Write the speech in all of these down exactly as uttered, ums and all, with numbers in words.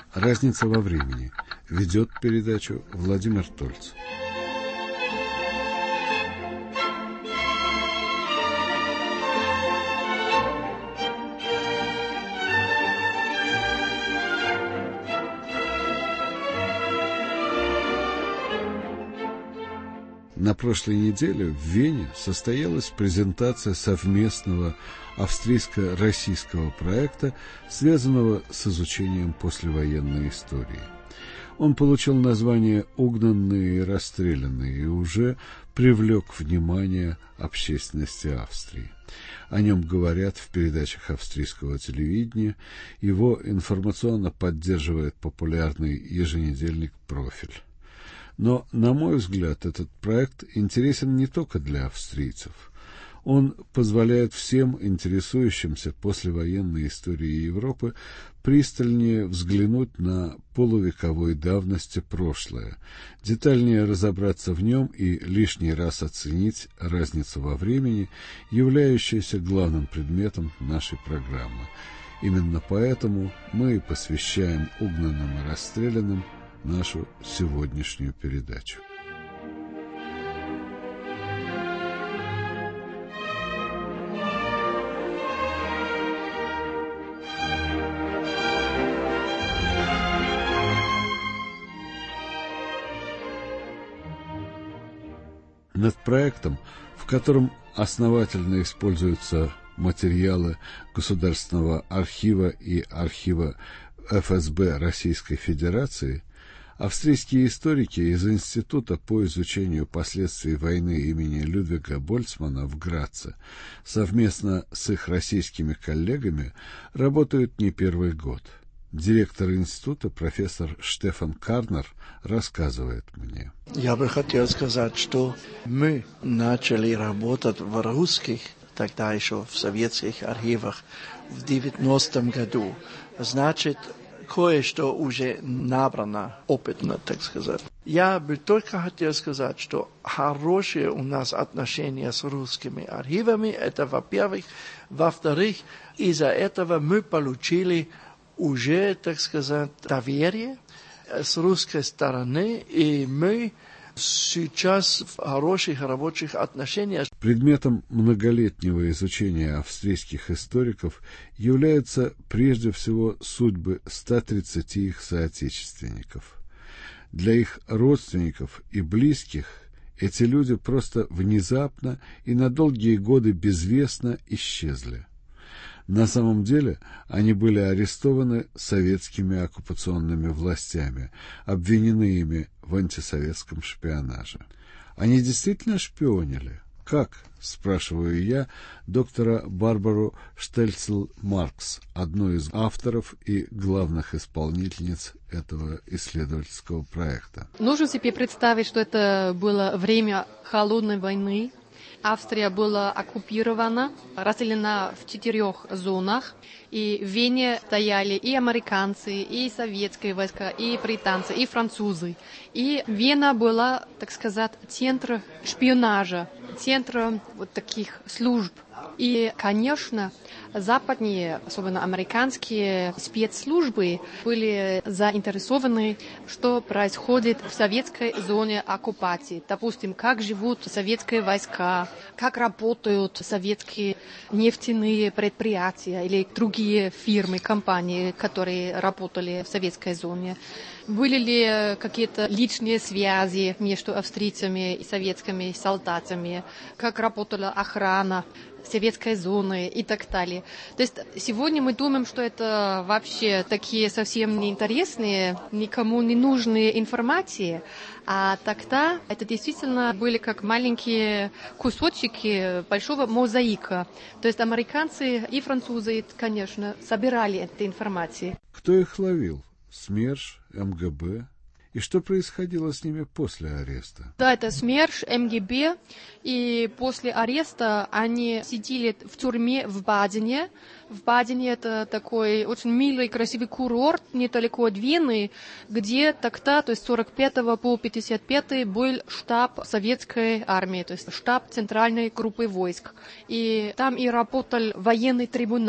Разница во времени. Ведет передачу Владимир Тольц. На прошлой неделе в Вене состоялась презентация совместного австрийско-российского проекта, связанного с изучением послевоенной истории. Он получил название «Угнанные и расстрелянные» и уже привлек внимание общественности Австрии. О нем говорят в передачах австрийского телевидения, его информационно поддерживает популярный еженедельник «Профиль». Но, на мой взгляд, этот проект интересен не только для австрийцев. Он позволяет всем интересующимся послевоенной историей Европы пристальнее взглянуть на полувековой давности прошлое, детальнее разобраться в нем и лишний раз оценить разницу во времени, являющуюся главным предметом нашей программы. Именно поэтому мы и посвящаем угнанным и расстрелянным нашу сегодняшнюю передачу. Над проектом, в котором основательно используются материалы Государственного архива и архива эф эс бэ Российской Федерации, австрийские историки из Института по изучению последствий войны имени Людвига Больцмана в Граце совместно с их российскими коллегами работают не первый год. Директор института, профессор Штефан Карнер, рассказывает мне. Я бы хотел сказать, что мы начали работать в русских, тогда еще в советских архивах, в девяностом году. Значит, кое-что уже набрано, опытно, так сказать. Я бы только хотел сказать, что хорошие у нас отношения с русскими архивами, это во-первых. Во-вторых, из-за этого мы получили уже, так сказать, доверие с русской стороны, и мы сейчас в хороших рабочих отношениях. Предметом многолетнего изучения австрийских историков являются прежде всего судьбы ста тридцати их соотечественников. Для их родственников и близких эти люди просто внезапно и на долгие годы безвестно исчезли. На самом деле они были арестованы советскими оккупационными властями, обвинены ими в антисоветском шпионаже. Они действительно шпионили? Как? Спрашиваю я доктора Барбару Штельцл-Маркс, одну из авторов и главных исполнительниц этого исследовательского проекта. Нужно себе представить, что это было время холодной войны. Австрия была оккупирована, разделена в четырех зонах, и в Вене стояли и американцы, и советские войска, и британцы, и французы. И Вена была, так сказать, центром шпионажа, центром вот таких служб. И, конечно, западные, особенно американские спецслужбы были заинтересованы, что происходит в советской зоне оккупации. Допустим, как живут советские войска, как работают советские нефтяные предприятия или другие фирмы, компании, которые работали в советской зоне. Были ли какие-то личные связи между австрийцами и советскими солдатами, как работала охрана советской зоны и так далее. То есть сегодня мы думаем, что это вообще такие совсем неинтересные, никому не нужные информации, а тогда это действительно были как маленькие кусочки большого мозаика. То есть американцы и французы, конечно, собирали эту информацию. Кто их ловил? СМЕРШ, эм гэ бэ? И что происходило с ними после ареста? Да, это СМЕРШ, эм гэ бэ, и после ареста они сидели в тюрьме в Бадене. В Бадене это такой очень милый, красивый курорт недалеко от Вены, где тогда, то есть с сорок пятого по пятьдесят пятый, был штаб советской армии, то есть штаб центральной группы войск. И там и работал военный трибунал,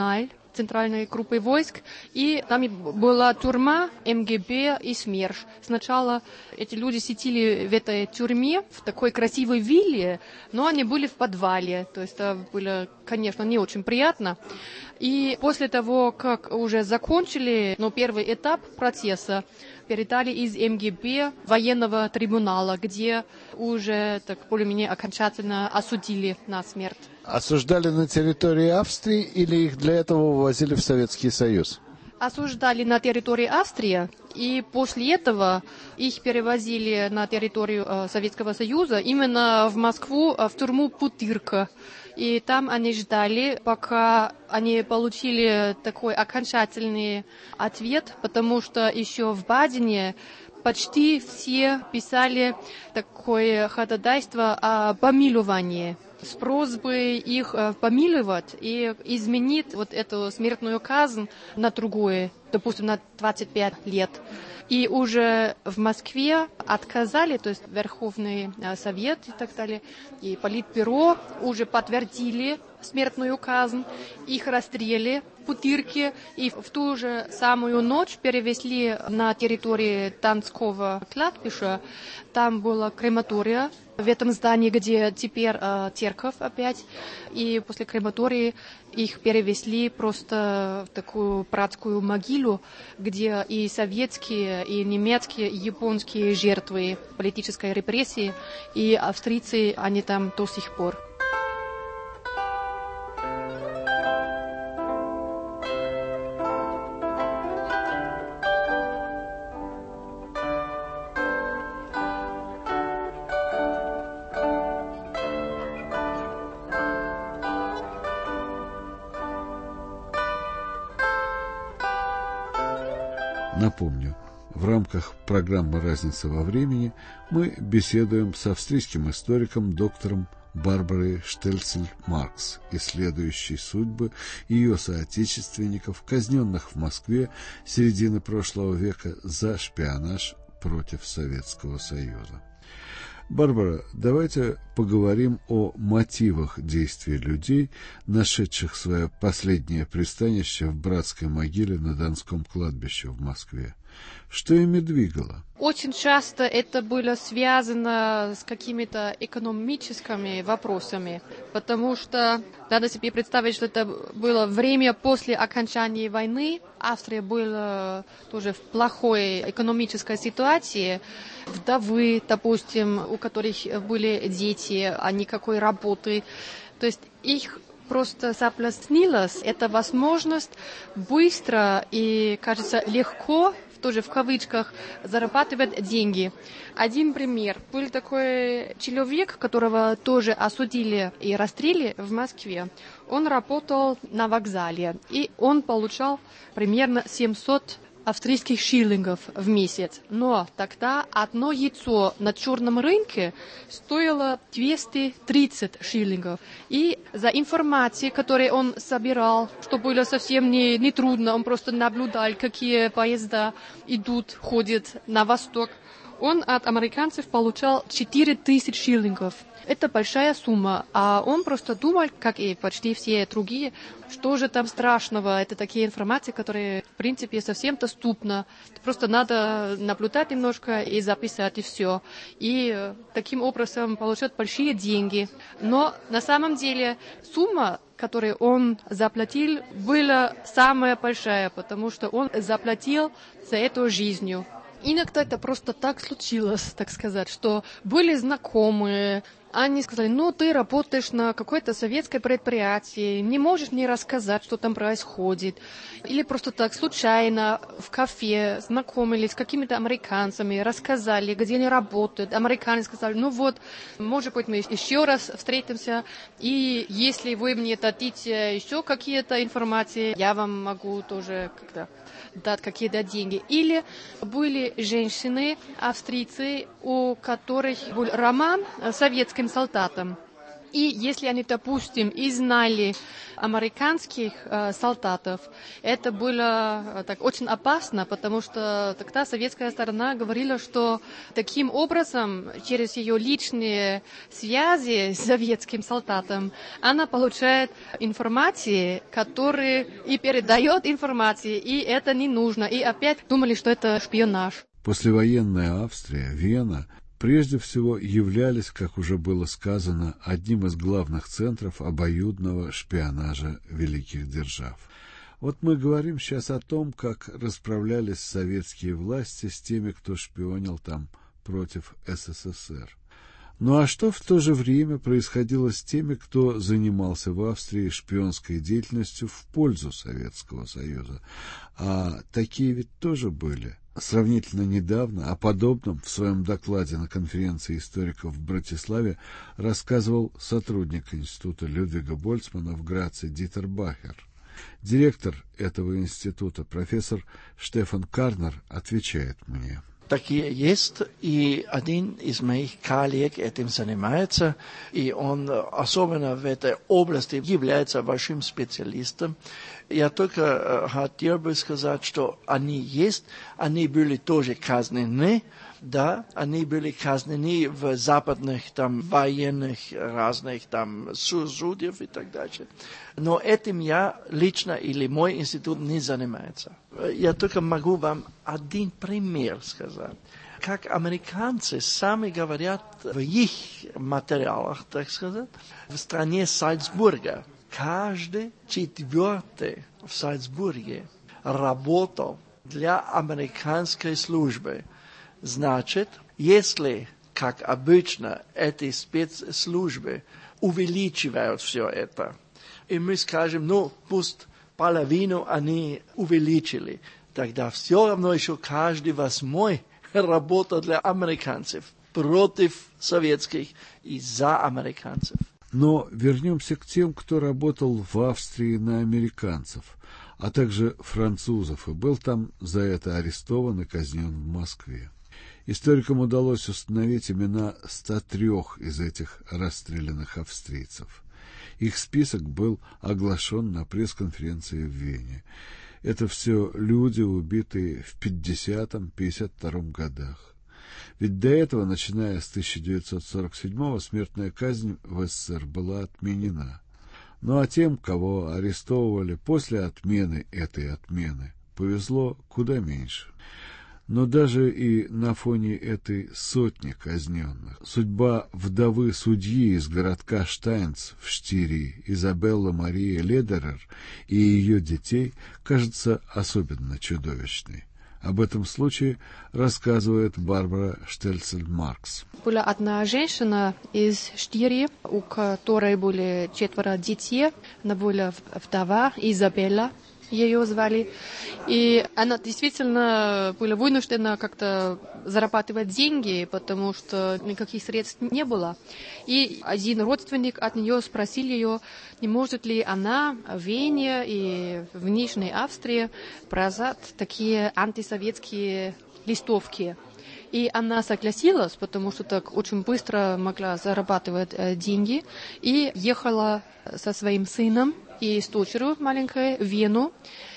центральной группой войск, и там была тюрьма, эм гэ бэ и СМЕРШ. Сначала эти люди сидели в этой тюрьме, в такой красивой вилле, но они были в подвале, то есть это было, конечно, не очень приятно. И после того, как уже закончили, ну, первый этап процесса, передали из эм гэ бэ военного трибунала, где уже так более-менее окончательно осудили на смерть. Осуждали на территории Австрии или их для этого увозили в Советский Союз? Осуждали на территории Австрии, и после этого их перевозили на территорию э, Советского Союза, именно в Москву, э, в тюрьму Путырка. И там они ждали, пока они получили такой окончательный ответ, потому что еще в Бадене почти все писали такое ходатайство о помиловании с просьбой их помиловать и изменить вот эту смертную казнь на другую, допустим, на двадцать пять лет. И уже в Москве отказали, то есть Верховный Совет и так далее, и Политбюро уже подтвердили смертную казнь, их расстреляли в Путырке, и в ту же самую ночь перевезли на территорию Донского кладбища. Там была крематория в этом здании, где теперь э, церковь опять, и после крематории их перевезли просто в такую братскую могилу, где и советские, и немецкие, и японские жертвы политической репрессии, и австрийцы, они там до сих пор. Напомню, в рамках программы «Разница во времени» мы беседуем с австрийским историком доктором Барбарой Штельцель-Маркс, исследующей судьбы ее соотечественников, казненных в Москве середины прошлого века за шпионаж против Советского Союза. Барбара, давайте поговорим о мотивах действий людей, нашедших свое последнее пристанище в братской могиле на Донском кладбище в Москве. Что ими двигало? Очень часто это было связано с какими-то экономическими вопросами, потому что надо себе представить, что это было время после окончания войны. Австрия была тоже в плохой экономической ситуации. Вдовы, допустим, у которых были дети, а никакой работы. То есть их просто соблазнилась эта возможность быстро и, кажется, легко, тоже в кавычках, зарабатывать деньги. Один пример. Был такой человек, которого тоже осудили и расстреляли в Москве. Он работал на вокзале, и он получал примерно семьсот австрийских шиллингов в месяц. Но тогда одно яйцо на черном рынке стоило двести тридцать шиллингов. И за информацией, которую он собирал, что было совсем не, не трудно, он просто наблюдал, какие поезда идут, ходят на восток, он от американцев получал четыре тысячи шиллингов. Это большая сумма, а он просто думал, как и почти все другие, что же там страшного. Это такие информации, которые, в принципе, совсем доступны. Просто надо наблюдать немножко и записать, и все. И таким образом получать большие деньги. Но на самом деле сумма, которую он заплатил, была самая большая, потому что он заплатил за эту жизнью. Иногда это просто так случилось, так сказать, что были знакомые. Они сказали: ну, ты работаешь на какое-то советское предприятие, не можешь мне рассказать, что там происходит. Или просто так случайно в кафе знакомились с какими-то американцами, рассказали, где они работают. Американцы сказали: ну вот, может быть, мы еще раз встретимся, и если вы мне дадите еще какие-то информации, я вам могу тоже как-то дать какие-то деньги. Или были женщины, австрийцы, у которых был роман с советским солдатом. И если они, допустим, и знали американских э, солдатов, это было э, так, очень опасно, потому что тогда советская сторона говорила, что таким образом, через ее личные связи с советским солдатом, она получает информации, которые и передает информации, и это не нужно. И опять думали, что это шпионаж. Послевоенная Австрия, Вена, прежде всего являлись, как уже было сказано, одним из главных центров обоюдного шпионажа великих держав. Вот мы говорим сейчас о том, как расправлялись советские власти с теми, кто шпионил там против СССР. Ну а что в то же время происходило с теми, кто занимался в Австрии шпионской деятельностью в пользу Советского Союза? А такие ведь тоже были. Сравнительно недавно о подобном в своем докладе на конференции историков в Братиславе рассказывал сотрудник института Людвига Больцмана в Граце Дитер Бахер. Директор этого института, профессор Штефан Карнер, отвечает мне. Такие есть, и один из моих коллег этим занимается, и он особенно в этой области является большим специалистом. Я только хотел бы сказать, что они есть, они были тоже казнены, да, они были казнены в западных там военных разных там судов и так далее. Но этим я лично или мой институт не занимается. Я только могу вам один пример сказать. Как американцы сами говорят в их материалах, так сказать, в стране Сальцбурга. Каждый четвертый в Сальцбурге работал для американской службы. Значит, если, как обычно, эти спецслужбы увеличивают все это, и мы скажем, ну, пусть половину они увеличили, тогда все равно еще каждый восьмой работал для американцев, против советских и за американцев. Но вернемся к тем, кто работал в Австрии на американцев, а также французов, и был там за это арестован и казнен в Москве. Историкам удалось установить имена ста трёх из этих расстрелянных австрийцев. Их список был оглашен на пресс-конференции в Вене. Это все люди, убитые в пятидесятом — пятьдесят втором годах. Ведь до этого, начиная с тысяча девятьсот сорок седьмого, смертная казнь в СССР была отменена. Ну а тем, кого арестовывали после отмены этой отмены, повезло куда меньше. Но даже и на фоне этой сотни казненных судьба вдовы судьи из городка Штайнц в Штирии Изабелла Мария Ледерер и ее детей кажется особенно чудовищной. Об этом случае рассказывает Барбара Штельцель-Маркс. Была одна женщина из Штирии, у которой были четверо детей. Она была вдова, Изабелла ее звали. И она действительно была вынуждена как-то зарабатывать деньги, потому что никаких средств не было. И один родственник от нее спросил ее, не может ли она в Вене и в Нижней Австрии продать такие антисоветские листовки. И она согласилась, потому что так очень быстро могла зарабатывать э, деньги, и ехала со своим сыном и с дочерью маленькой в Вену.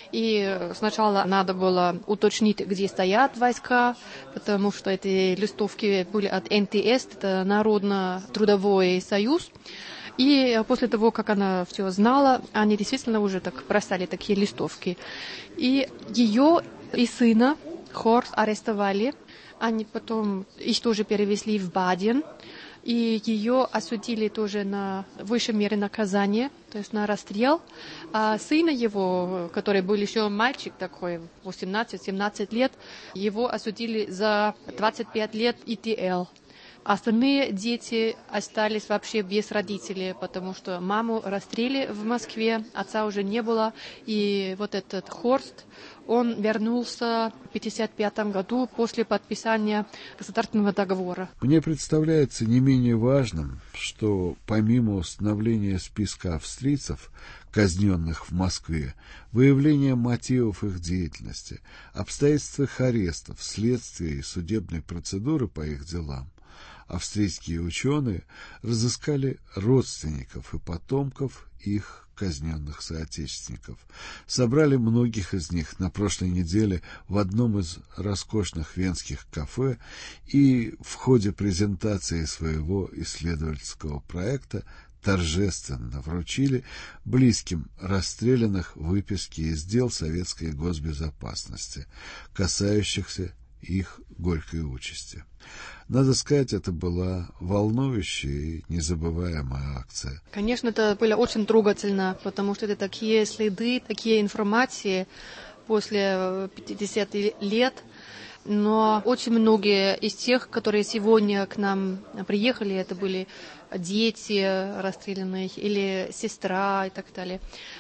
И сначала надо было уточнить, где стоят войска, потому что эти листовки были от эн тэ эс, это Народно-трудовой союз. И после того, как она все знала, они действительно уже так бросали такие листовки. И ее и сына Хорст арестовали. Они потом их тоже перевезли в Баден, и ее осудили тоже на высшей мере наказания, то есть на расстрел. А сына его, который был еще мальчик такой, восемнадцать-семнадцать лет, его осудили за двадцать пять лет и тэ эл. Остальные дети остались вообще без родителей, потому что маму расстрелили в Москве, отца уже не было, и вот этот Хорст, он вернулся в пятьдесят пятом году после подписания государственного договора. Мне представляется не менее важным, что помимо установления списка австрийцев, казненных в Москве, выявление мотивов их деятельности, обстоятельств их арестов, следствия и судебной процедуры по их делам, австрийские ученые разыскали родственников и потомков их казненных соотечественников. Собрали многих из них на прошлой неделе в одном из роскошных венских кафе и в ходе презентации своего исследовательского проекта торжественно вручили близким расстрелянных выписки из дел советской госбезопасности, касающихся их горькой участи. Надо сказать, это была волнующая и незабываемая акция. Конечно, это было очень трогательно, потому что это такие следы, такие информации после пятидесяти лет. Но очень многие из тех, которые сегодня к нам приехали, это были дети расстрелянных или сестра и так далее.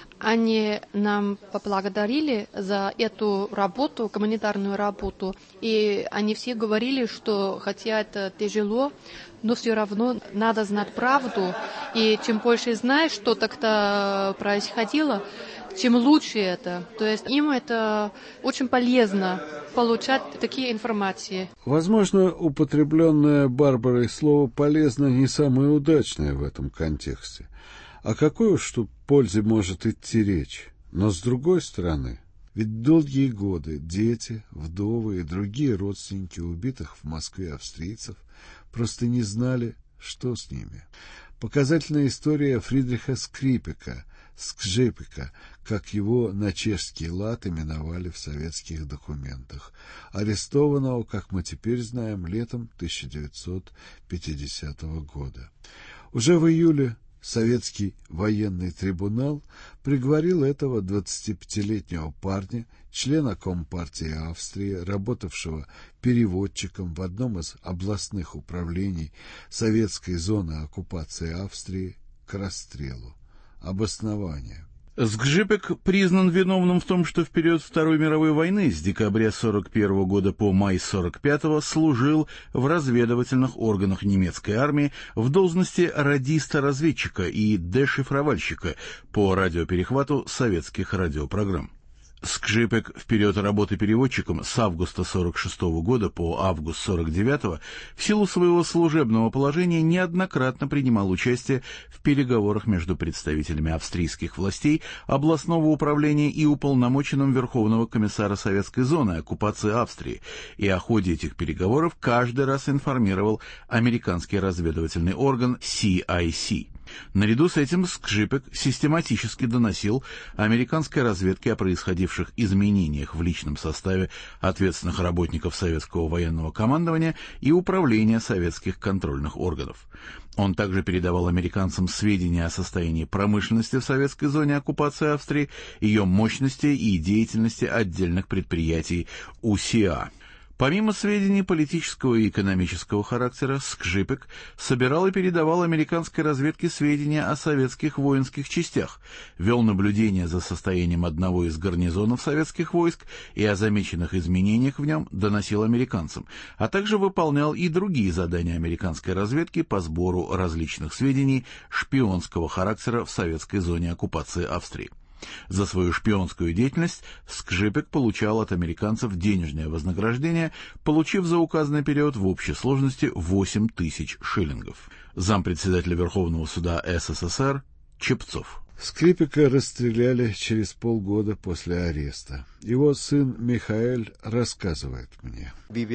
Они нам поблагодарили за эту работу, гуманитарную работу, и они все говорили, что хотя это тяжело, но все равно надо знать правду, и чем больше знаешь, что тогда происходило, чем лучше это. То есть им это очень полезно получать такие информации. Возможно, употребленное Барбарой слово «полезно» не самое удачное в этом контексте. О какой уж тут пользе может идти речь? Но с другой стороны, ведь долгие годы дети, вдовы и другие родственники убитых в Москве австрийцев просто не знали, что с ними. Показательная история Фридриха Скрипека, Скжепика, как его на чешский лад именовали в советских документах, арестованного, как мы теперь знаем, летом тысяча девятьсот пятидесятого года. Уже в июле советский военный трибунал приговорил этого двадцатипятилетнего парня, члена Компартии Австрии, работавшего переводчиком в одном из областных управлений советской зоны оккупации Австрии, к расстрелу. Обоснование. Скжипек признан виновным в том, что в период Второй мировой войны с декабря сорок первого года по май сорок пятого служил в разведывательных органах немецкой армии в должности радиста-разведчика и дешифровальщика по радиоперехвату советских радиопрограмм. Скжипек в период работы переводчиком с августа сорок шестого года по август сорок девятого в силу своего служебного положения неоднократно принимал участие в переговорах между представителями австрийских властей, областного управления и уполномоченным Верховного комиссара Советской зоны оккупации Австрии, и о ходе этих переговоров каждый раз информировал американский разведывательный орган си ай си. Наряду с этим Скжипек систематически доносил американской разведке о происходивших изменениях в личном составе ответственных работников советского военного командования и управления советских контрольных органов. Он также передавал американцам сведения о состоянии промышленности в советской зоне оккупации Австрии, ее мощности и деятельности отдельных предприятий у си а. Помимо сведений политического и экономического характера, Скжипек собирал и передавал американской разведке сведения о советских воинских частях, вел наблюдение за состоянием одного из гарнизонов советских войск и о замеченных изменениях в нем доносил американцам, а также выполнял и другие задания американской разведки по сбору различных сведений шпионского характера в советской зоне оккупации Австрии. За свою шпионскую деятельность Скжипек получал от американцев денежное вознаграждение, получив за указанный период в общей сложности восемь тысяч шиллингов. Зампредседателя Верховного суда эс эс эс эр Чепцов. Скрипека расстреляли через полгода после ареста. Его сын Михаэль рассказывает мне.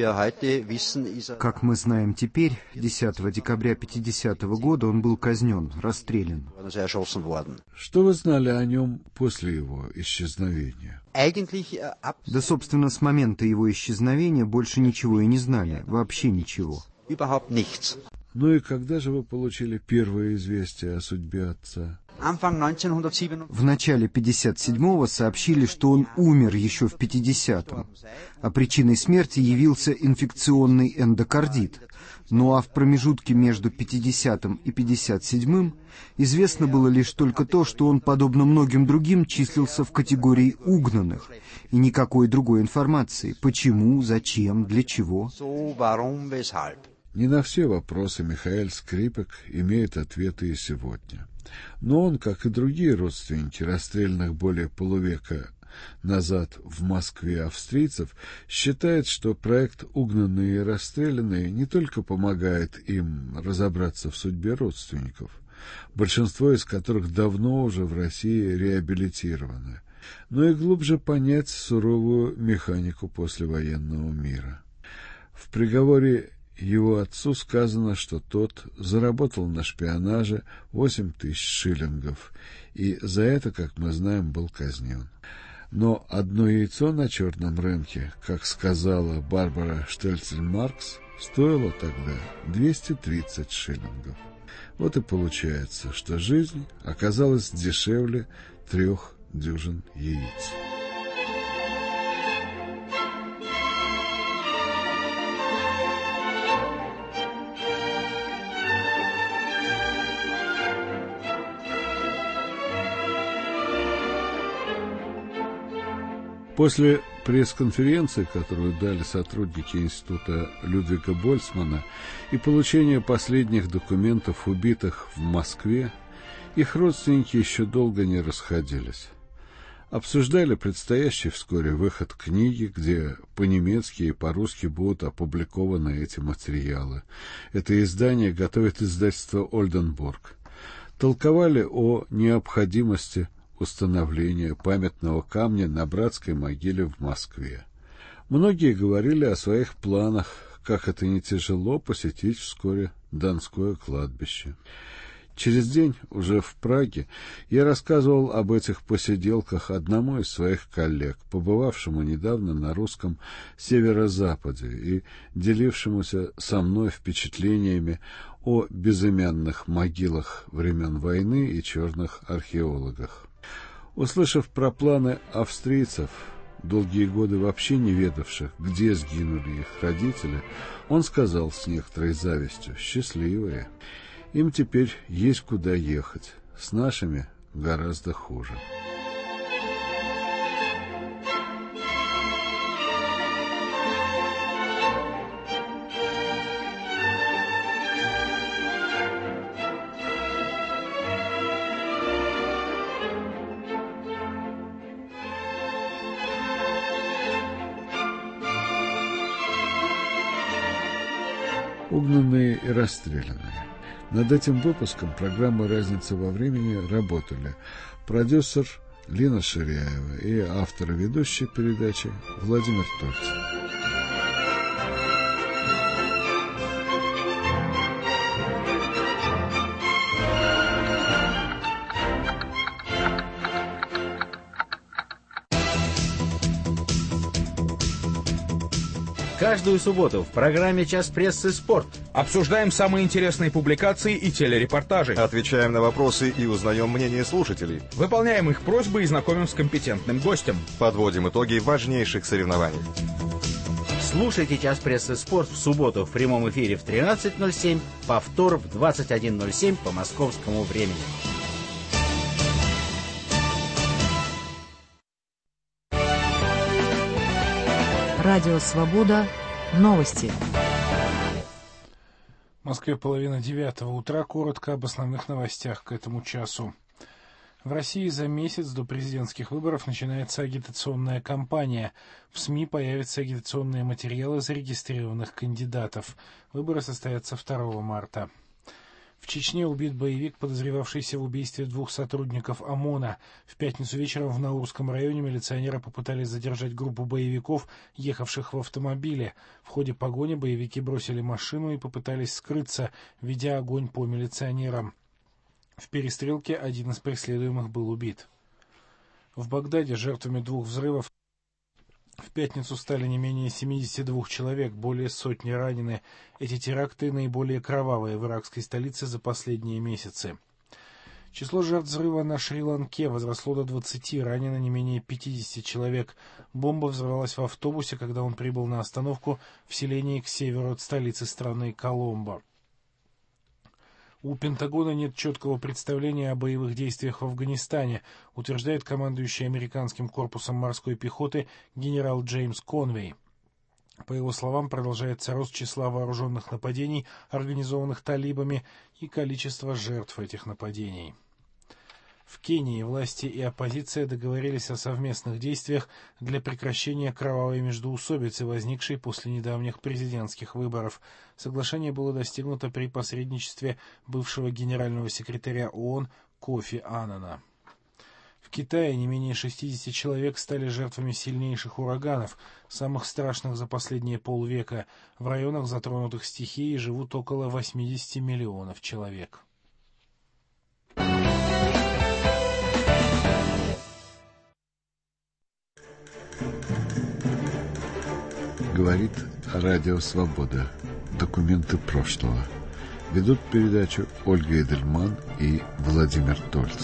Как мы знаем теперь, десятого декабря пятидесятого года он был казнен, расстрелян. Что вы знали о нем после его исчезновения? Да, собственно, с момента его исчезновения больше ничего и не знали, вообще ничего. Ну и когда же вы получили первое известие о судьбе отца? В начале пятьдесят седьмого сообщили, что он умер еще в пятидесятом, а причиной смерти явился инфекционный эндокардит. Ну а в промежутке между пятидесятым и пятьдесят седьмым известно было лишь только то, что он, подобно многим другим, числился в категории угнанных, и никакой другой информации — почему, зачем, для чего. Не на все вопросы Михаэль Скрипек имеет ответы и сегодня. Но он, как и другие родственники расстрелянных более полувека назад в Москве австрийцев, считает, что проект «Угнанные и расстрелянные» не только помогает им разобраться в судьбе родственников, большинство из которых давно уже в России реабилитированы, но и глубже понять суровую механику послевоенного мира. В приговоре его отцу сказано, что тот заработал на шпионаже восемь тысяч шиллингов и за это, как мы знаем, был казнен. Но одно яйцо на черном рынке, как сказала Барбара Штельцель-Маркс, стоило тогда двести тридцать шиллингов. Вот и получается, что жизнь оказалась дешевле трех дюжин яиц. После пресс-конференции, которую дали сотрудники института Людвига Больцмана, и получения последних документов убитых в Москве, их родственники еще долго не расходились. Обсуждали предстоящий вскоре выход книги, где по-немецки и по-русски будут опубликованы эти материалы. Это издание готовит издательство «Ольденбург». Толковали о необходимости установления памятного камня на братской могиле в Москве. Многие говорили о своих планах, как это не тяжело посетить вскоре Донское кладбище. Через день, уже в Праге, я рассказывал об этих посиделках одному из своих коллег, побывавшему недавно на русском северо-западе и делившемуся со мной впечатлениями о безымянных могилах времен войны и черных археологах. Услышав про планы австрийцев, долгие годы вообще не ведавших, где сгинули их родители, он сказал с некоторой завистью: «Счастливые. Им теперь есть куда ехать. С нашими гораздо хуже». Угнанные и расстрелянные. Над этим выпуском программы «Разница во времени» работали продюсер Лина Ширяева и автор и ведущий передачи Владимир Тольцин. Каждую субботу в программе «Час прессы. Спорт» обсуждаем самые интересные публикации и телерепортажи. Отвечаем на вопросы и узнаем мнение слушателей. Выполняем их просьбы и знакомим с компетентным гостем. Подводим итоги важнейших соревнований. Слушайте «Час прессы. Спорт» в субботу в прямом эфире в тринадцать ноль семь, повтор в двадцать один ноль семь по московскому времени. Радио «Свобода». Новости. В Москве половина девятого утра. Коротко об основных новостях к этому часу. В России за месяц до президентских выборов начинается агитационная кампания. В СМИ появятся агитационные материалы зарегистрированных кандидатов. Выборы состоятся второго марта. В Чечне убит боевик, подозревавшийся в убийстве двух сотрудников ОМОНа. В пятницу вечером в Наурском районе милиционеры попытались задержать группу боевиков, ехавших в автомобиле. В ходе погони боевики бросили машину и попытались скрыться, ведя огонь по милиционерам. В перестрелке один из преследуемых был убит. В Багдаде жертвами двух взрывов в пятницу стали не менее семидесяти двух человек, более сотни ранены. Эти теракты наиболее кровавые в иракской столице за последние месяцы. Число жертв взрыва на Шри-Ланке возросло до двадцати, ранено не менее пятидесяти человек. Бомба взорвалась в автобусе, когда он прибыл на остановку в селении к северу от столицы страны Коломбо. У Пентагона нет четкого представления о боевых действиях в Афганистане, утверждает командующий американским корпусом морской пехоты генерал Джеймс Конвей. По его словам, продолжается рост числа вооруженных нападений, организованных талибами, и количество жертв этих нападений. В Кении власти и оппозиция договорились о совместных действиях для прекращения кровавой междоусобицы, возникшей после недавних президентских выборов. Соглашение было достигнуто при посредничестве бывшего генерального секретаря ООН Кофи Аннана. В Китае не менее шестидесяти человек стали жертвами сильнейших ураганов, самых страшных за последние полвека. В районах, затронутых стихией, живут около восьмидесяти миллионов человек. Говорит Радио Свобода. Документы прошлого. Ведут передачу Ольга Эдельман и Владимир Тольц.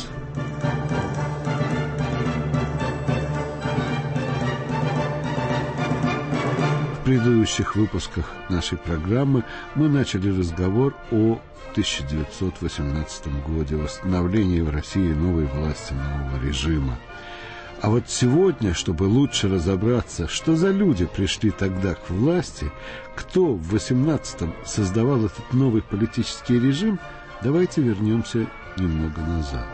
В предыдущих выпусках нашей программы мы начали разговор о тысяча девятьсот восемнадцатом годе, восстановлении в России новой власти, нового режима. А вот сегодня, чтобы лучше разобраться, что за люди пришли тогда к власти, кто в восемнадцатом создавал этот новый политический режим, давайте вернемся немного назад.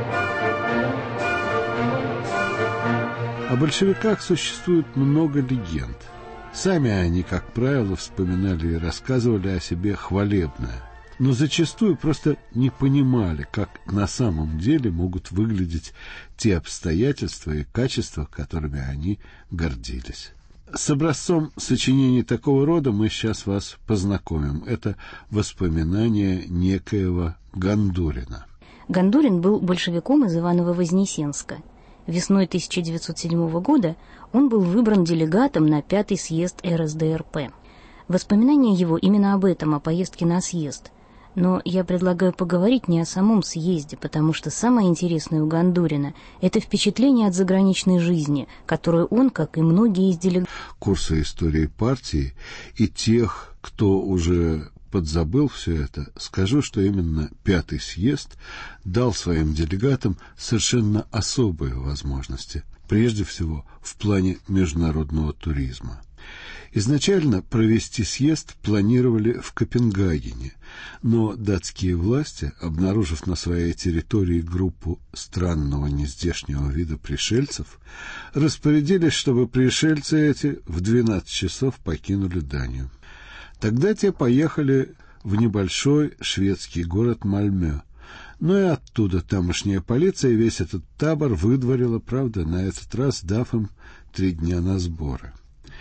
О большевиках существует много легенд. Сами они, как правило, вспоминали и рассказывали о себе хвалебное, но зачастую просто не понимали, как на самом деле могут выглядеть те обстоятельства и качества, которыми они гордились. С образцом сочинений такого рода мы сейчас вас познакомим. Это воспоминания некоего Гандурина. Гандурин был большевиком из Иваново-Вознесенска. Весной тысяча девятьсот седьмого года он был выбран делегатом на пятый съезд эр эс дэ эр пэ. Воспоминания его именно об этом, о поездке на съезд. Но я предлагаю поговорить не о самом съезде, потому что самое интересное у Гандурина – это впечатление от заграничной жизни, которую он, как и многие из делегатов... Курсы истории партии и тех, кто уже подзабыл все это, скажу, что именно Пятый съезд дал своим делегатам совершенно особые возможности, прежде всего в плане международного туризма. Изначально провести съезд планировали в Копенгагене, но датские власти, обнаружив на своей территории группу странного нездешнего вида пришельцев, распорядились, чтобы пришельцы эти в двенадцать часов покинули Данию. Тогда те поехали в небольшой шведский город Мальмё, но и оттуда тамошняя полиция весь этот табор выдворила, правда, на этот раз дав им три дня на сборы.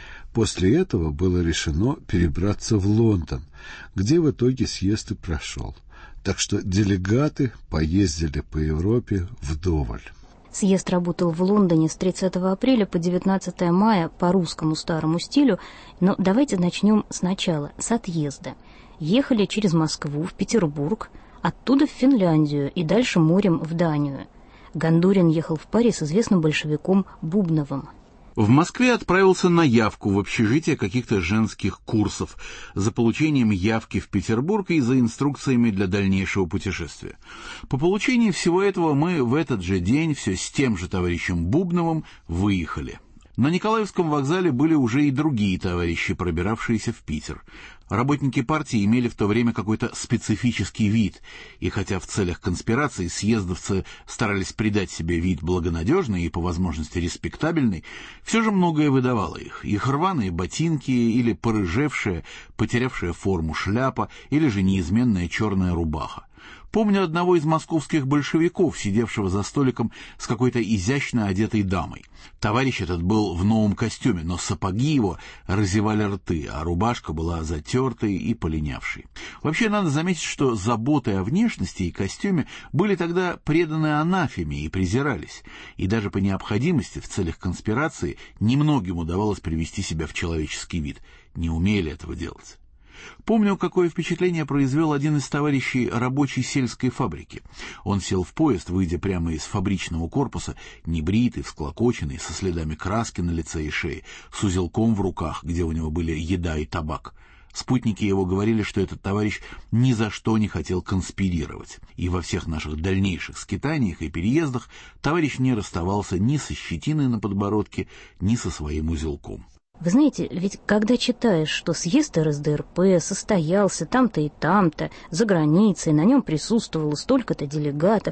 После этого было решено перебраться в Лондон, где в итоге съезд и прошел. Так что делегаты поездили по Европе вдоволь. Съезд работал в Лондоне с тридцатого апреля по девятнадцатое мая по русскому старому стилю, но давайте начнем сначала, с отъезда. Ехали через Москву в Петербург, оттуда в Финляндию и дальше морем в Данию. Гандурин ехал в паре с известным большевиком Бубновым. В Москве отправился на явку в общежитие каких-то женских курсов за получением явки в Петербург и за инструкциями для дальнейшего путешествия. По получении всего этого мы в этот же день все с тем же товарищем Бубновым выехали. На Николаевском вокзале были уже и другие товарищи, пробиравшиеся в Питер. Работники партии имели в то время какой-то специфический вид, и хотя в целях конспирации съездовцы старались придать себе вид благонадежный и по возможности респектабельный, все же многое выдавало их. Их рваные ботинки или порыжевшая, потерявшая форму шляпа, или же неизменная черная рубаха. Помню одного из московских большевиков, сидевшего за столиком с какой-то изящно одетой дамой. Товарищ этот был в новом костюме, но сапоги его разевали рты, а рубашка была затертой и полинявшей. Вообще, надо заметить, что заботы о внешности и костюме были тогда преданы анафеме и презирались. И даже по необходимости в целях конспирации немногим удавалось привести себя в человеческий вид. Не умели этого делать. Помню, какое впечатление произвел один из товарищей рабочей сельской фабрики. Он сел в поезд, выйдя прямо из фабричного корпуса, небритый, всклокоченный, со следами краски на лице и шее, с узелком в руках, где у него были еда и табак. Спутники его говорили, что этот товарищ ни за что не хотел конспирировать. И во всех наших дальнейших скитаниях и переездах товарищ не расставался ни со щетиной на подбородке, ни со своим узелком. Вы знаете, ведь когда читаешь, что съезд эр эс дэ эр пэ состоялся там-то и там-то, за границей, на нем присутствовало столько-то делегатов,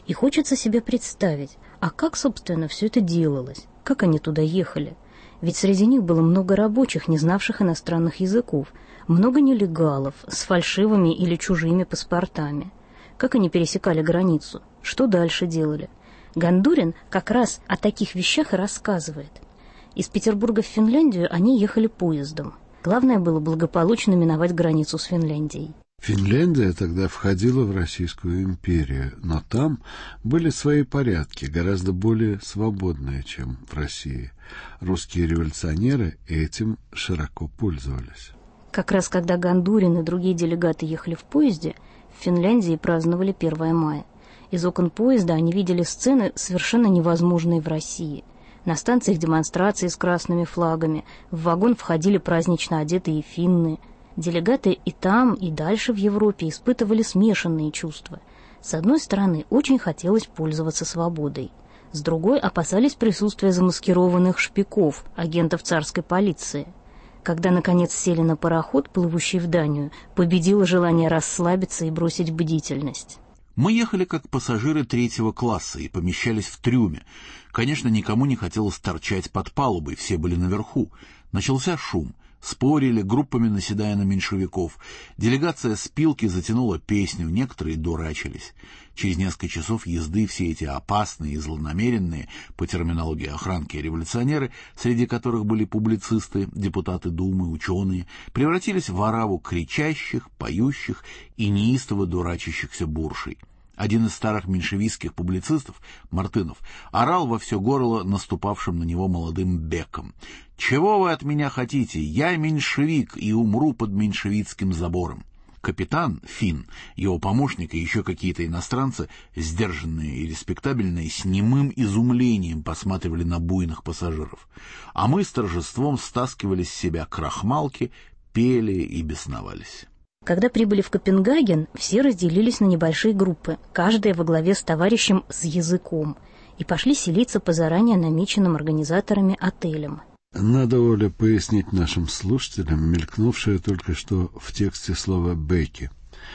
И хочется себе представить, а как, собственно, все это делалось, как они туда ехали. Ведь среди них было много рабочих, не знавших иностранных языков, много нелегалов с фальшивыми или чужими паспортами. Как они пересекали границу? Что дальше делали? Гандурин как раз о таких вещах и рассказывает. Из Петербурга в Финляндию они ехали поездом. Главное было благополучно миновать границу с Финляндией. Финляндия тогда входила в Российскую империю, но там были свои порядки, гораздо более свободные, чем в России. Русские революционеры этим широко пользовались. Как раз когда Гандурин и другие делегаты ехали в поезде, в Финляндии праздновали первое мая. Из окон поезда они видели сцены, совершенно невозможные в России. На станциях демонстрации с красными флагами, в вагон входили празднично одетые финны. Делегаты и там, и дальше в Европе испытывали смешанные чувства. С одной стороны, очень хотелось пользоваться свободой. С другой, опасались присутствия замаскированных шпиков, агентов царской полиции. Когда, наконец, сели на пароход, плывущий в Данию, победило желание расслабиться и бросить бдительность. Мы ехали как пассажиры третьего класса и помещались в трюме. Конечно, никому не хотелось торчать под палубой, все были наверху. Начался шум. Спорили, группами наседая на меньшевиков. Делегация Спилки затянула песню, некоторые дурачились. Через несколько часов езды все эти опасные и злонамеренные, по терминологии охранки, революционеры, среди которых были публицисты, депутаты Думы, ученые, превратились в ораву кричащих, поющих и неистово дурачащихся буршей. Один из старых меньшевистских публицистов, Мартынов, орал во все горло наступавшим на него молодым беком. «Чего вы от меня хотите? Я меньшевик и умру под меньшевицким забором». Капитан, финн, его помощник и еще какие-то иностранцы, сдержанные и респектабельные, с немым изумлением посматривали на буйных пассажиров. А мы с торжеством стаскивали с себя крахмалки, пели и бесновались. Когда прибыли в Копенгаген, все разделились на небольшие группы, каждая во главе с товарищем с языком, и пошли селиться по заранее намеченным организаторами отелям. Надо, Оля, пояснить нашим слушателям мелькнувшее только что в тексте слово «беки».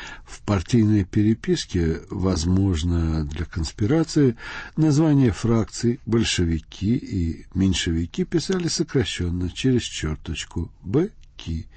В партийной переписке, возможно, для конспирации, названия фракций большевики и меньшевики писали сокращенно через черточку «беки».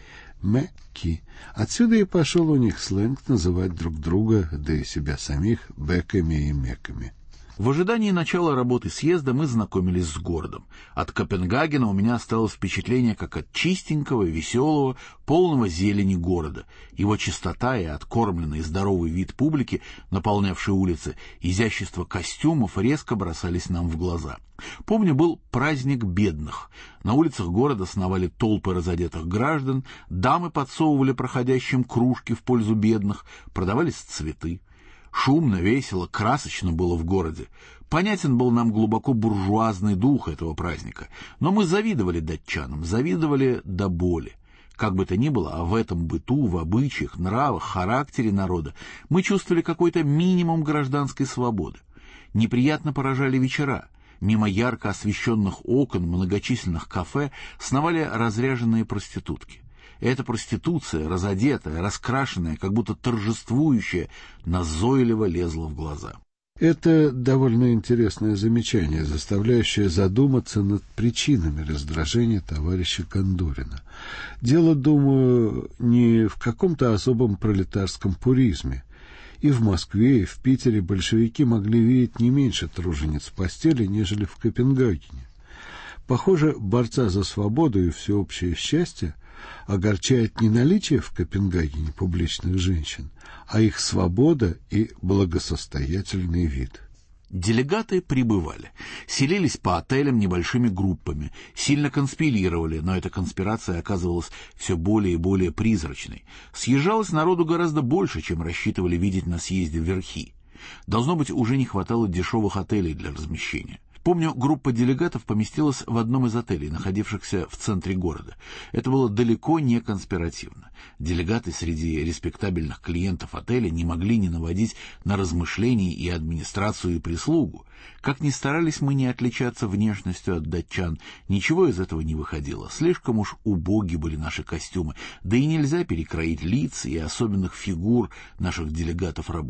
Мэки. Отсюда и пошел у них сленг называть друг друга, да и себя самих, беками и меками. В ожидании начала работы съезда мы знакомились с городом. От Копенгагена у меня осталось впечатление как от чистенького, веселого, полного зелени города. Его чистота и откормленный здоровый вид публики, наполнявшей улицы, изящество костюмов резко бросались нам в глаза. Помню, был праздник бедных. На улицах города сновали толпы разодетых граждан, дамы подсовывали проходящим кружки в пользу бедных, продавались цветы. Шумно, весело, красочно было в городе. Понятен был нам глубоко буржуазный дух этого праздника, но мы завидовали датчанам, завидовали до боли. Как бы то ни было, а в этом быту, в обычаях, нравах, характере народа мы чувствовали какой-то минимум гражданской свободы. Неприятно поражали вечера. Мимо ярко освещенных окон многочисленных кафе сновали разряженные проститутки. Эта проституция, разодетая, раскрашенная, как будто торжествующая, назойливо лезла в глаза. Это довольно интересное замечание, заставляющее задуматься над причинами раздражения товарища Гандурина. Дело, думаю, не в каком-то особом пролетарском пуризме. И в Москве, и в Питере большевики могли видеть не меньше тружениц в постели, нежели в Копенгагене. Похоже, борца за свободу и всеобщее счастье огорчает не наличие в Копенгагене публичных женщин, а их свобода и благосостоятельный вид. Делегаты прибывали, селились по отелям небольшими группами, сильно конспирировали, но эта конспирация оказывалась все более и более призрачной. Съезжалось народу гораздо больше, чем рассчитывали видеть на съезде верхи. Должно быть, уже не хватало дешевых отелей для размещения. Помню, группа делегатов поместилась в одном из отелей, находившихся в центре города. Это было далеко не конспиративно. Делегаты среди респектабельных клиентов отеля не могли не наводить на размышления и администрацию, и прислугу. Как ни старались мы не отличаться внешностью от датчан, ничего из этого не выходило. Слишком уж убоги были наши костюмы, да и нельзя перекроить лиц и особенных фигур наших делегатов рабочих.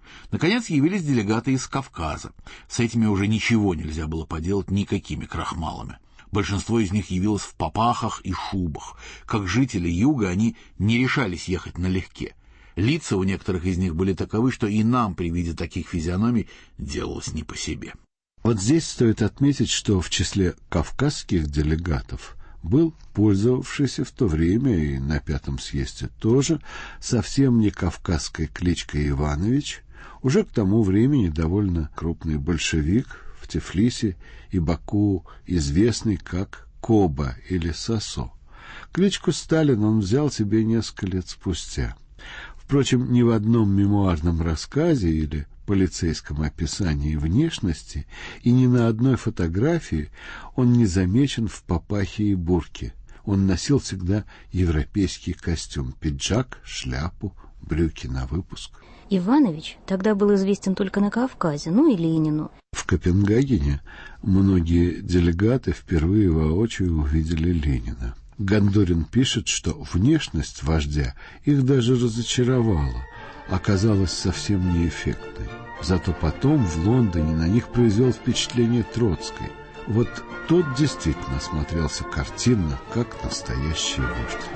Наконец явились делегаты из Кавказа. С этими уже ничего нельзя было поделать никакими крахмалами. Большинство из них явилось в папахах и шубах. Как жители юга они не решались ехать налегке. Лица у некоторых из них были таковы, что и нам при виде таких физиономий делалось не по себе. Вот здесь стоит отметить, что в числе кавказских делегатов был пользовавшийся в то время и на Пятом съезде тоже совсем не кавказской кличкой Иванович, уже к тому времени довольно крупный большевик, в Тифлисе и Баку известный как Коба или Сосо. Кличку Сталин он взял себе несколько лет спустя. Впрочем, ни в одном мемуарном рассказе или полицейском описании внешности и ни на одной фотографии он не замечен в папахе и бурке. Он носил всегда европейский костюм, пиджак, шляпу, брюки на выпуск. Иванович тогда был известен только на Кавказе, ну и Ленину. В Копенгагене многие делегаты впервые воочию увидели Ленина. Гондорин пишет, что внешность вождя их даже разочаровала, оказалась совсем неэффектной. Зато потом в Лондоне на них произвел впечатление Троцкой. Вот тот действительно смотрелся картинно, как настоящий вождь.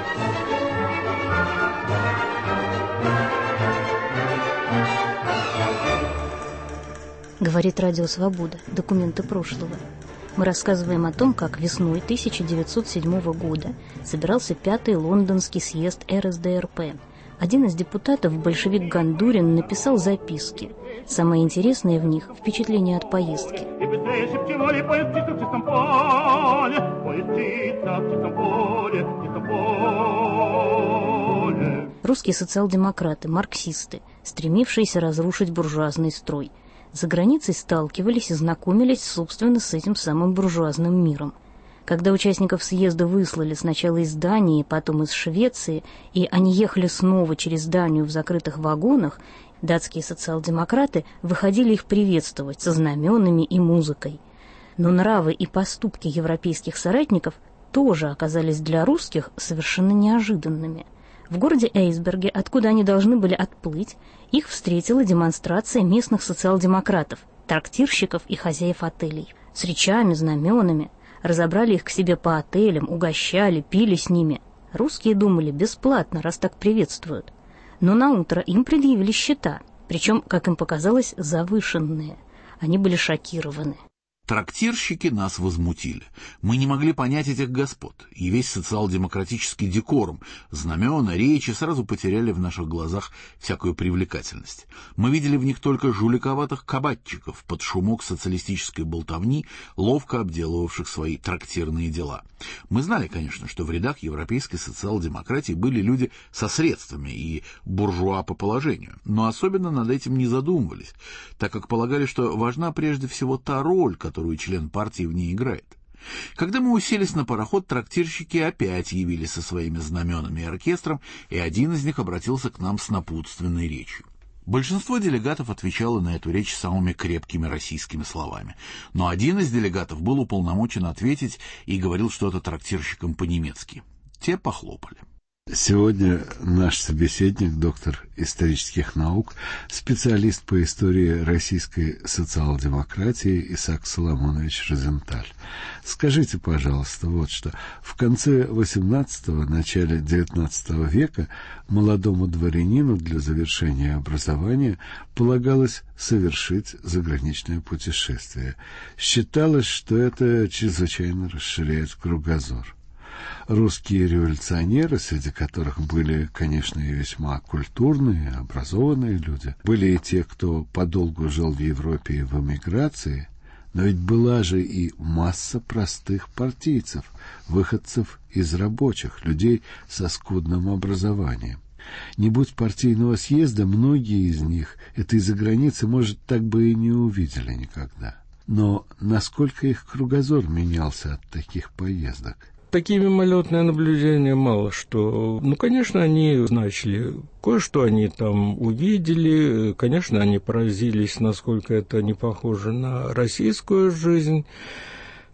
Говорит Радио Свобода. Документы прошлого. Мы рассказываем о том, как весной тысяча девятьсот седьмого года собирался пятый лондонский съезд эр эс дэ эр пэ. Один из депутатов, большевик Гондорин, написал записки. Самое интересное в них – впечатление от поездки. Русские социал-демократы, марксисты, стремившиеся разрушить буржуазный строй, за границей сталкивались и знакомились, собственно, с этим самым буржуазным миром. Когда участников съезда выслали сначала из Дании, потом из Швеции, и они ехали снова через Данию в закрытых вагонах, датские социал-демократы выходили их приветствовать со знаменами и музыкой. Но нравы и поступки европейских соратников тоже оказались для русских совершенно неожиданными. В городе Эйсберге, откуда они должны были отплыть, их встретила демонстрация местных социал-демократов, трактирщиков и хозяев отелей. С речами, знаменами. Разобрали их к себе по отелям, угощали, пили с ними. Русские думали, бесплатно, раз так приветствуют. Но наутро им предъявили счета, причем, как им показалось, завышенные. Они были шокированы. Трактирщики нас возмутили. Мы не могли понять этих господ, и весь социал-демократический декорум, знамена, речи сразу потеряли в наших глазах всякую привлекательность. Мы видели в них только жуликоватых кабачиков под шумок социалистической болтовни, ловко обделывавших свои трактирные дела. Мы знали, конечно, что в рядах европейской социал-демократии были люди со средствами и буржуа по положению, но особенно над этим не задумывались, так как полагали, что важна прежде всего та роль, которую которую член партии в ней играет. Когда мы уселись на пароход, трактирщики опять явились со своими знаменами и оркестром, и один из них обратился к нам с напутственной речью. Большинство делегатов отвечало на эту речь самыми крепкими российскими словами, но один из делегатов был уполномочен ответить и говорил что-то трактирщикам по-немецки. Те похлопали. Сегодня наш собеседник, доктор исторических наук, специалист по истории российской социал-демократии Исаак Соломонович Розенталь. Скажите, пожалуйста, вот что. В конце восемнадцатого, начале девятнадцатого века молодому дворянину для завершения образования полагалось совершить заграничное путешествие. Считалось, что это чрезвычайно расширяет кругозор. Русские революционеры, среди которых были, конечно, и весьма культурные, образованные люди, были и те, кто подолгу жил в Европе и в эмиграции, но ведь была же и масса простых партийцев, выходцев из рабочих, людей со скудным образованием. Не будь партийного съезда, многие из них этой заграницы, может, так бы и не увидели никогда. Но насколько их кругозор менялся от таких поездок? Такие мимолетные наблюдения мало что. Ну, конечно, они значили. Кое-что они там увидели. Конечно, они поразились, насколько это не похоже на российскую жизнь.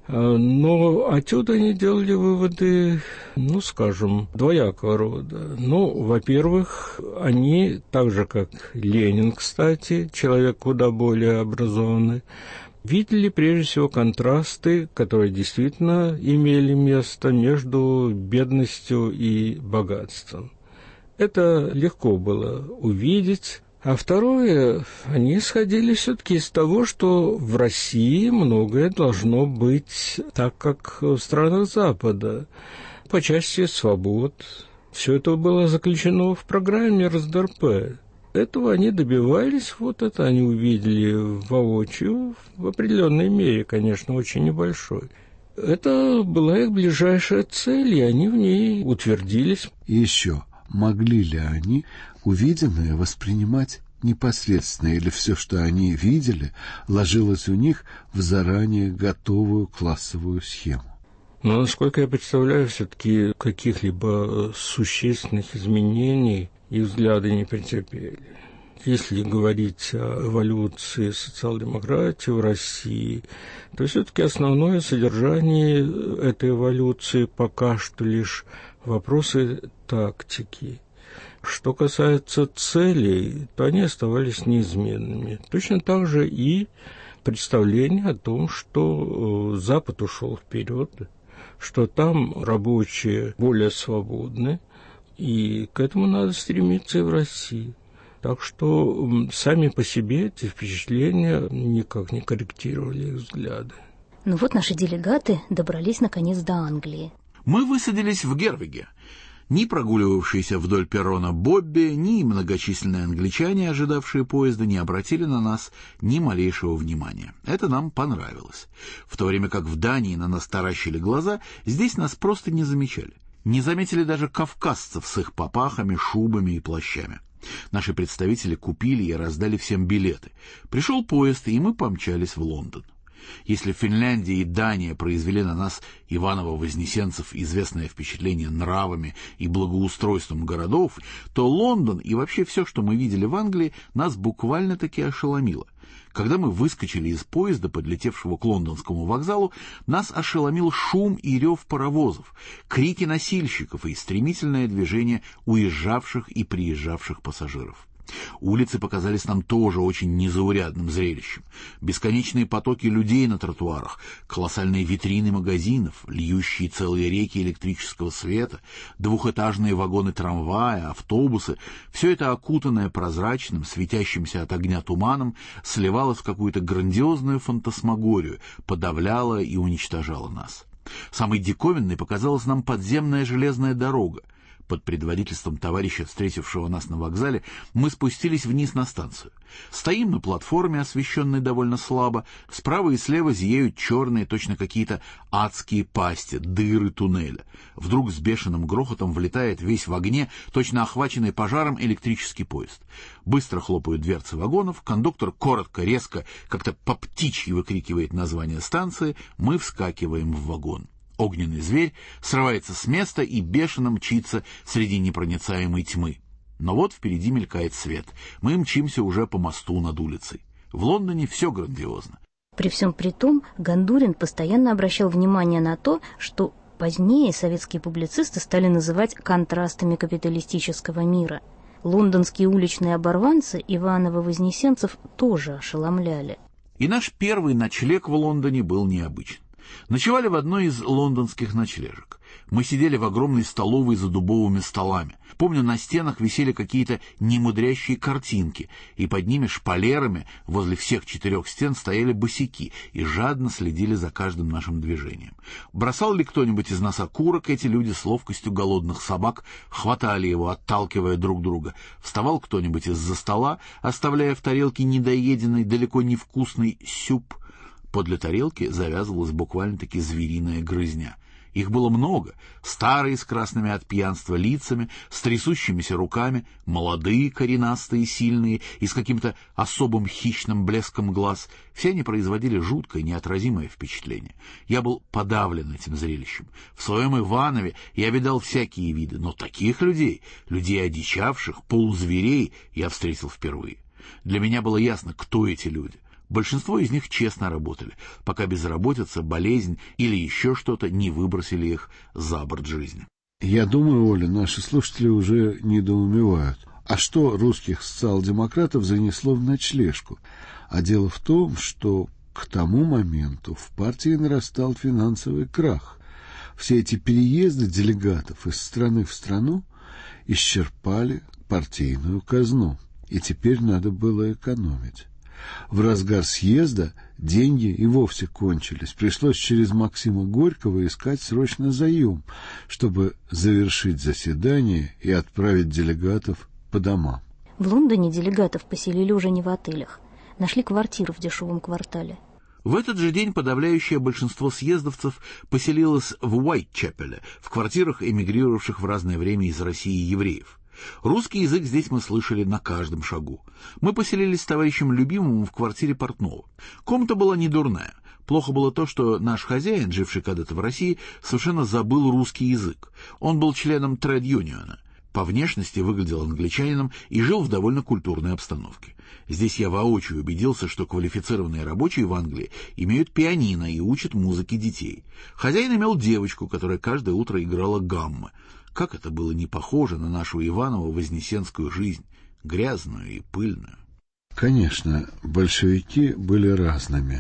Но отсюда они делали выводы, ну, скажем, двоякого рода. Ну, во-первых, они, так же как Ленин, кстати, человек куда более образованный, видели прежде всего контрасты, которые действительно имели место между бедностью и богатством. Это легко было увидеть. А второе, они исходили все-таки из того, что в России многое должно быть так, как в странах Запада, по части свобод. Все это было заключено в программе эр эс дэ эр пэ. Этого они добивались, вот это они увидели воочию, в определенной мере, конечно, очень небольшой. Это была их ближайшая цель, и они в ней утвердились. И еще, могли ли они увиденное воспринимать непосредственно, или все, что они видели, ложилось у них в заранее готовую классовую схему? Но, насколько я представляю, все-таки каких-либо существенных изменений их взгляды не претерпели. Если говорить о эволюции социал-демократии в России, то все-таки основное содержание этой эволюции пока что лишь вопросы тактики. Что касается целей, то они оставались неизменными. Точно так же и представление о том, что Запад ушел вперед, что там рабочие более свободны, и к этому надо стремиться и в России. Так что сами по себе эти впечатления никак не корректировали их взгляды. Ну вот наши делегаты добрались наконец до Англии. Мы высадились в Гервиге. Ни прогуливавшиеся вдоль перрона Бобби, ни многочисленные англичане, ожидавшие поезда, не обратили на нас ни малейшего внимания. Это нам понравилось. В то время как в Дании на нас таращили глаза, здесь нас просто не замечали. Не заметили даже кавказцев с их папахами, шубами и плащами. Наши представители купили и раздали всем билеты. Пришел поезд, и мы помчались в Лондон. Если Финляндия и Дания произвели на нас, Иваново-Вознесенцев, известное впечатление нравами и благоустройством городов, то Лондон и вообще все, что мы видели в Англии, нас буквально-таки ошеломило. Когда мы выскочили из поезда, подлетевшего к лондонскому вокзалу, нас ошеломил шум и рев паровозов, крики носильщиков и стремительное движение уезжавших и приезжавших пассажиров. Улицы показались нам тоже очень незаурядным зрелищем. Бесконечные потоки людей на тротуарах, колоссальные витрины магазинов, льющие целые реки электрического света, двухэтажные вагоны трамвая, автобусы — все это, окутанное прозрачным, светящимся от огня туманом, сливалось в какую-то грандиозную фантасмагорию, подавляло и уничтожало нас. Самой диковинной показалась нам подземная железная дорога. Под предводительством товарища, встретившего нас на вокзале, мы спустились вниз на станцию. Стоим на платформе, освещенной довольно слабо. Справа и слева зияют черные, точно какие-то адские пасти, дыры туннеля. Вдруг с бешеным грохотом влетает весь в огне, точно охваченный пожаром, электрический поезд. Быстро хлопают дверцы вагонов, кондуктор коротко, резко, как-то по птичьи выкрикивает название станции, мы вскакиваем в вагон. Огненный зверь срывается с места и бешено мчится среди непроницаемой тьмы. Но вот впереди мелькает свет. Мы мчимся уже по мосту над улицей. В Лондоне все грандиозно. При всем при том, Гандурин постоянно обращал внимание на то, что позднее советские публицисты стали называть контрастами капиталистического мира. Лондонские уличные оборванцы Иваново-Вознесенцев тоже ошеломляли. И наш первый ночлег в Лондоне был необычен. Ночевали в одной из лондонских ночлежек. Мы сидели в огромной столовой за дубовыми столами. Помню, на стенах висели какие-то немудрящие картинки, и под ними шпалерами возле всех четырех стен стояли босяки и жадно следили за каждым нашим движением. Бросал ли кто-нибудь из нас окурок, эти люди с ловкостью голодных собак хватали его, отталкивая друг друга. Вставал кто-нибудь из-за стола, оставляя в тарелке недоеденный, далеко не вкусный сюп. Подле тарелки завязывалась буквально-таки звериная грызня. Их было много, старые с красными от пьянства лицами, с трясущимися руками, молодые, коренастые, сильные и с каким-то особым хищным блеском глаз. Все они производили жуткое, неотразимое впечатление. Я был подавлен этим зрелищем. В своем Иванове я видал всякие виды, но таких людей, людей одичавших, полузверей, я встретил впервые. Для меня было ясно, кто эти люди. Большинство из них честно работали, пока безработица, болезнь или еще что-то не выбросили их за борт жизни. Я думаю, Оля, наши слушатели уже недоумевают. А что русских социал-демократов занесло в ночлежку? А дело в том, что к тому моменту в партии нарастал финансовый крах. Все эти переезды делегатов из страны в страну исчерпали партийную казну, и теперь надо было экономить. В разгар съезда деньги и вовсе кончились. Пришлось через Максима Горького искать срочно заем, чтобы завершить заседание и отправить делегатов по домам. В Лондоне делегатов поселили уже не в отелях. Нашли квартиру в дешевом квартале. В этот же день подавляющее большинство съездовцев поселилось в Уайтчепеле, в квартирах эмигрировавших в разное время из России евреев. Русский язык здесь мы слышали на каждом шагу. Мы поселились с товарищем Любимовым в квартире портного. Комната была не дурная. Плохо было то, что наш хозяин, живший когда-то в России, совершенно забыл русский язык. Он был членом тред-юниона. По внешности выглядел англичанином и жил в довольно культурной обстановке. Здесь я воочию убедился, что квалифицированные рабочие в Англии имеют пианино и учат музыке детей. Хозяин имел девочку, которая каждое утро играла гаммы. Как это было не похоже на нашу Иваново-Вознесенскую жизнь, грязную и пыльную. Конечно, большевики были разными.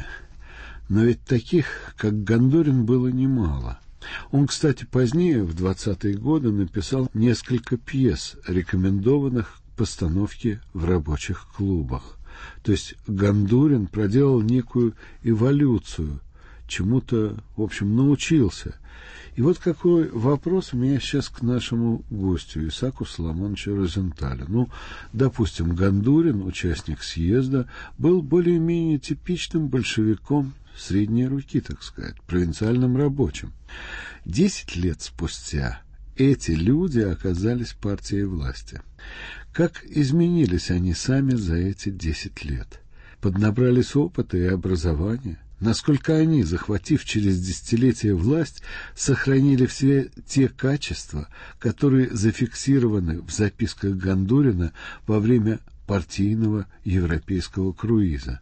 Но ведь таких, как Гондорин, было немало. Он, кстати, позднее, в двадцатые годы, написал несколько пьес, рекомендованных к постановке в рабочих клубах. То есть Гондорин проделал некую эволюцию, чему-то, в общем, научился. И вот какой вопрос у меня сейчас к нашему гостю, Исааку Соломоновичу Розенталю. Ну, допустим, Гондорин, участник съезда, был более-менее типичным большевиком средней руки, так сказать, провинциальным рабочим. Десять лет спустя эти люди оказались партией власти. Как изменились они сами за эти десять лет? Поднабрались опыта и образования? Насколько они, захватив через десятилетия власть, сохранили все те качества, которые зафиксированы в записках Гондорина во время партийного европейского круиза?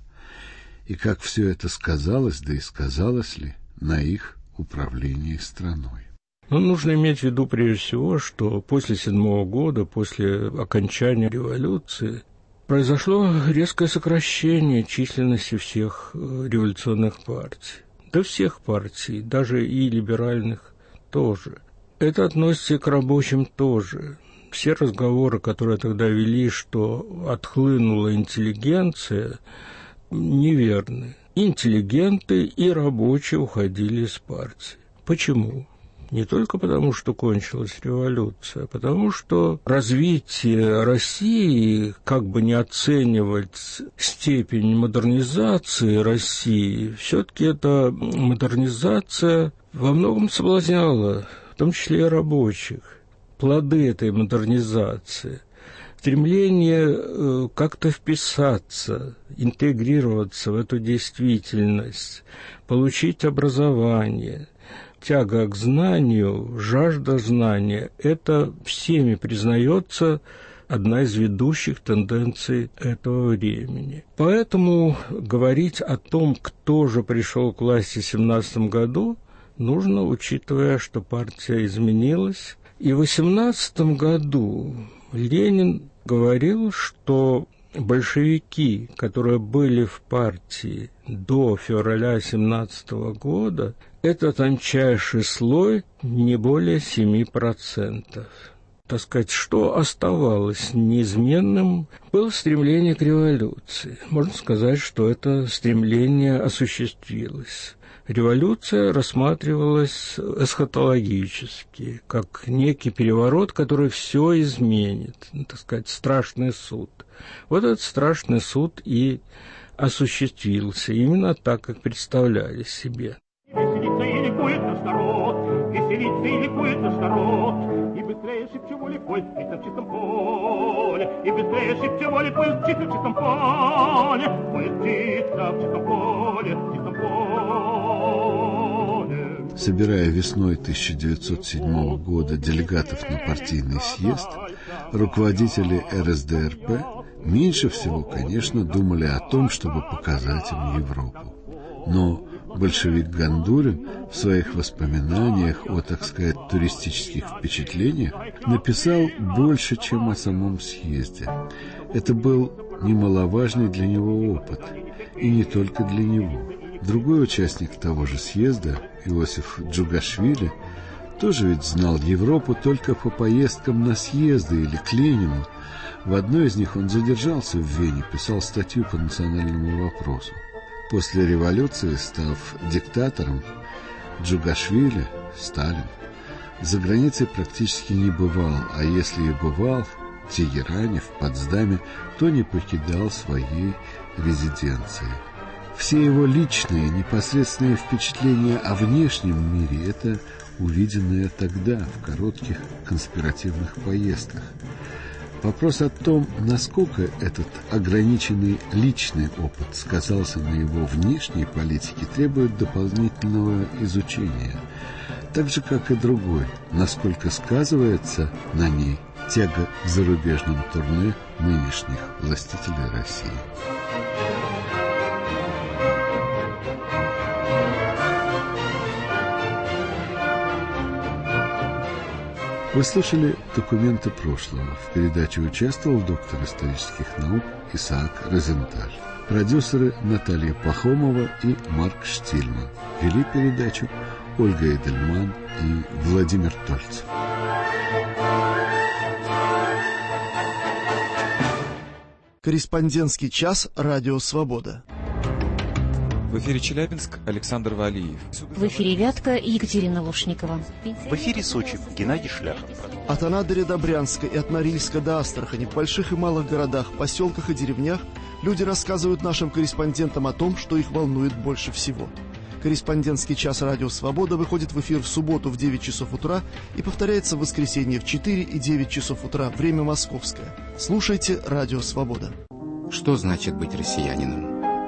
И как все это сказалось, да и сказалось ли, на их управлении страной? Ну, нужно иметь в виду прежде всего, что после седьмого года, после окончания революции, произошло резкое сокращение численности всех революционных партий. Да всех партий, даже и либеральных тоже. Это относится и к рабочим тоже. Все разговоры, которые тогда вели, что отхлынула интеллигенция, неверны. Интеллигенты и рабочие уходили из партии. Почему? Не только потому, что кончилась революция, а потому что развитие России, как бы не оценивать степень модернизации России, все-таки эта модернизация во многом соблазняла, в том числе и рабочих. Плоды этой модернизации, стремление как-то вписаться, интегрироваться в эту действительность, получить образование – тяга к знанию, жажда знания – это всеми признается одна из ведущих тенденций этого времени. Поэтому говорить о том, кто же пришел к власти в семнадцатом году, нужно, учитывая, что партия изменилась. И в восемнадцатом году Ленин говорил, что большевики, которые были в партии до февраля семнадцатого года, это тончайший слой, не более семи процентов. Так сказать, что оставалось неизменным, было стремление к революции. Можно сказать, что это стремление осуществилось. Революция рассматривалась эсхатологически, как некий переворот, который все изменит, так сказать, страшный суд. Вот этот страшный суд и осуществился именно так, как представляли себе. Веселится и ликует наш народ, веселится и ликует наш народ, и быстрее шепчеволи пусть птица в чистом поле, и быстрее шепчеволи пусть птица в чистом поле, пусть птица в чистом поле, в чистом поле. Собирая весной тысяча девятьсот седьмого года делегатов на партийный съезд, руководители эр эс дэ эр пэ меньше всего, конечно, думали о том, чтобы показать им Европу. Но большевик Гандурин в своих воспоминаниях о, так сказать, туристических впечатлениях написал больше, чем о самом съезде. Это был немаловажный для него опыт, и не только для него. Другой участник того же съезда, Иосиф Джугашвили, тоже ведь знал Европу только по поездкам на съезды или к Ленину. В одной из них он задержался в Вене, писал статью по национальному вопросу. После революции, став диктатором, Джугашвили, Сталин, за границей практически не бывал, а если и бывал в Тегеране, в Потсдаме, то не покидал своей резиденции. Все его личные, непосредственные впечатления о внешнем мире – это увиденное тогда, в коротких конспиративных поездках. Вопрос о том, насколько этот ограниченный личный опыт сказался на его внешней политике, требует дополнительного изучения. Так же, как и другой, насколько сказывается на ней тяга к зарубежным турне нынешних властителей России. Вы слушали «Документы прошлого». В передаче участвовал доктор исторических наук Исаак Розенталь. Продюсеры Наталья Пахомова и Марк Штильман. Вели передачу Ольга Эдельман и Владимир Тольцев. Корреспондентский час «Радио Свобода». В эфире Челябинск, Александр Валиев. В эфире Вятка, Екатерина Лушникова. В эфире Сочи, Геннадий Шляхов. От Анадыря до Брянска и от Норильска до Астрахани, в больших и малых городах, поселках и деревнях люди рассказывают нашим корреспондентам о том, что их волнует больше всего. Корреспондентский час «Радио Свобода» выходит в эфир в субботу в девять часов утра и повторяется в воскресенье в четыре и девять часов утра, время московское. Слушайте «Радио Свобода». Что значит быть россиянином?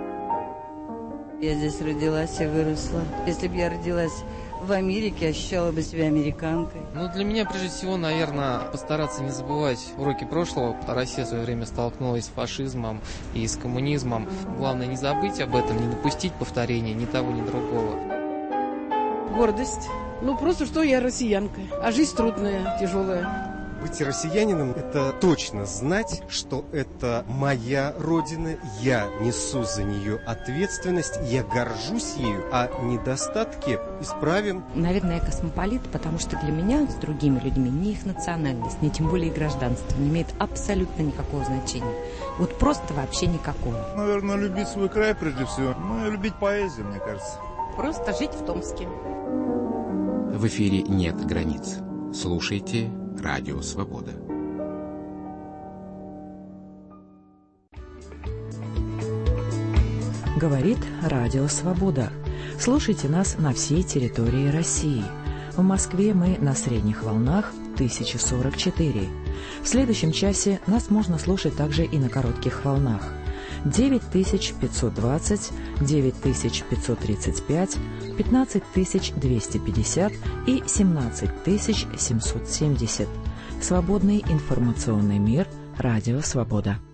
Я здесь родилась и выросла. Если бы я родилась в Америке, ощущала бы себя американкой. Ну, для меня, прежде всего, наверное, постараться не забывать уроки прошлого. Россия в свое время столкнулась с фашизмом и с коммунизмом. Главное, не забыть об этом, не допустить повторения ни того, ни другого. Гордость. Ну, просто что я россиянка. А жизнь трудная, тяжелая. Быть россиянином – это точно знать, что это моя родина, я несу за нее ответственность, я горжусь ею, а недостатки исправим. Наверное, я космополит, потому что для меня с другими людьми ни их национальность, ни тем более гражданство не имеет абсолютно никакого значения. Вот просто вообще никакого. Наверное, любить свой край прежде всего, ну и любить поэзию, мне кажется. Просто жить в Томске. В эфире нет границ. Слушайте «Радио Свобода». Говорит Радио Свобода. Слушайте нас на всей территории России. В Москве мы на средних волнах тысяча сорок четыре. В следующем часе нас можно слушать также и на коротких волнах. девять тысяч пятьсот двадцать, девять тысяч пятьсот тридцать пять, пятнадцать тысяч двести пятьдесят и семнадцать тысяч семьсот семьдесят. Свободный информационный мир. Радио Свобода.